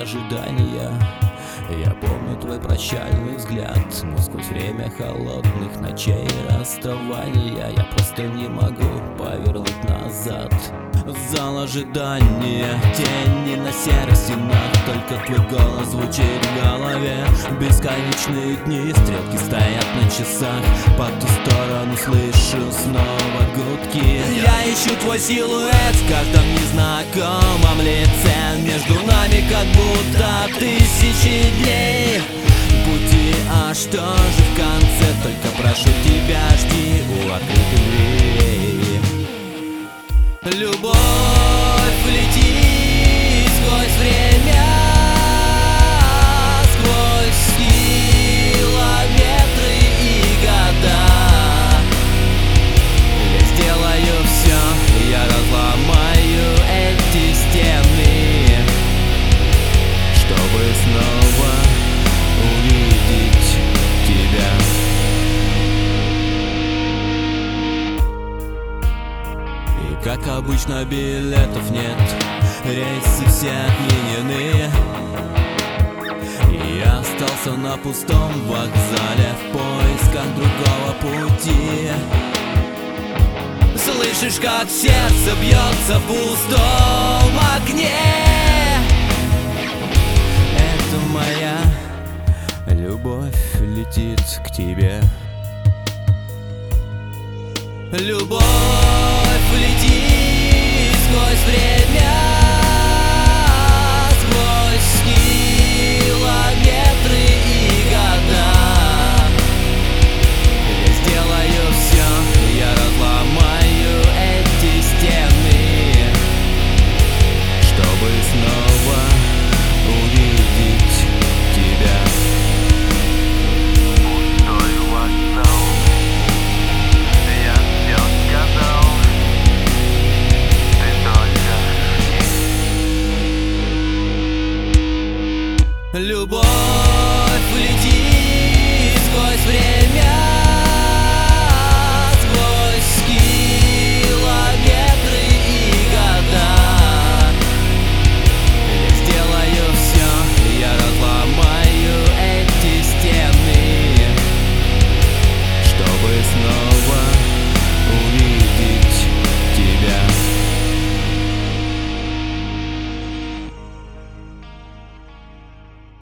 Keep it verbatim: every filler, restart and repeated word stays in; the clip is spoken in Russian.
ожидания. Я помню твой прощальный взгляд, но сквозь время холодных ночей и расставания я просто не могу повернуть назад. Зал ожидания, тени на серых стенах, только твой голос звучит в голове. Бесконечные дни, стрелки стоят на часах, по ту сторону слышу снова гудки. Я ищу твой силуэт в каждом незнакомом лице. Между нами как будто тысячи дней пути, а что же в конце? Только прошу тебя, жди у открытых дверей. Любовь летит сквозь время, сквозь километры и года. Я сделаю все, я разломаю эти стены, чтобы снова увидеть тебя. Как обычно, билетов нет, рейсы все отменены, и я остался на пустом вокзале в поисках другого пути. Слышишь, как сердце бьется в пустом огне? Это моя любовь летит к тебе. Любовь летит сквозь время, сквозь километры и года. Я сделаю все, я разломаю эти стены, чтобы снова увидеть тебя. Пустой вокзал, я все сказал. Любовь летит сквозь время,